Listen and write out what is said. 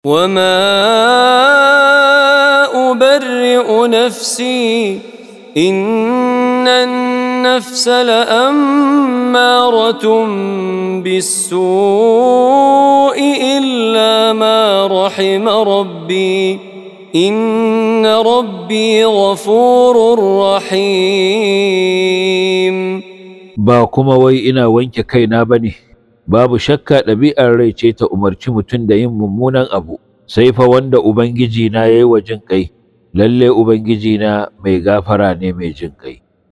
وما أبرئ نفسي إن النفس لأمارة بالسوء إلا ما رحم ربي إن ربي غفور رحيم. ba kuma wai ina wanke kaina bane. Babu shakka ɗabi'ar rai ce ta umarci mutum da yin mummunan abu, sai fa wanda Ubangiji na yayi wa jin ƙai, lalle Ubangiji na mai gafara ne mai jin ƙai.